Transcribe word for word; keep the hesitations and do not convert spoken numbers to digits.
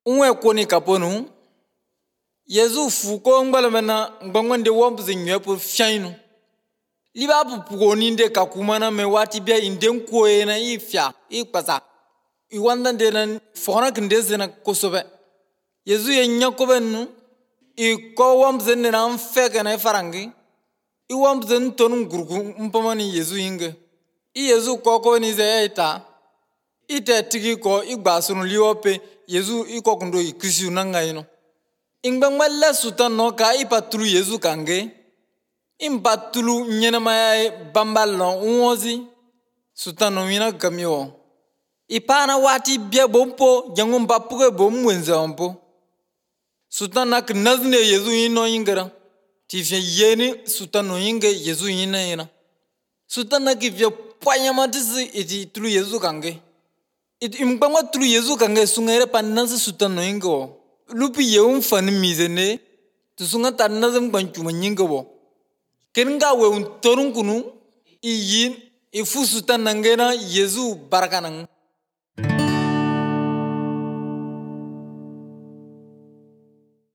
unwe koni kaponu Yesu fuko ngbalamena ngbangbande wambuze nywepo fiainu liba pupugoni nde kakumana me wati bia inden koyena ifya ikpasa iwanda ndena fona kindezena kosobe Yesu yenya kobenu iko wambuze ndena mfeke na farangi i wambuze ntonu ngurgu mpamani Yesu inge i Yesu koko ni zeita ite tigi ko igbasunu liwope Yesu iko kundo ikristu nangaino ingbangmalla sutan no ka ipatulu Yesu kange impatulu nyena maya bambalno unwozi sutan no wina kamio ipana wati bia bompo jangum bapuge bom wenze ompo sutan nak nazne Yesu ino ingera tifye yeni sutan no inge Yesu ina ina sutan nak ivya pwanyamatisi iti tulu Yesu kange it imbangwa tulu Yesu kange sungere panansi sutan no inge lupi yeun fani mizene tusunga tanazem kwanchuma nyingabo kenga we un torun kunu iyin ifusuta nangena Yesu barakanang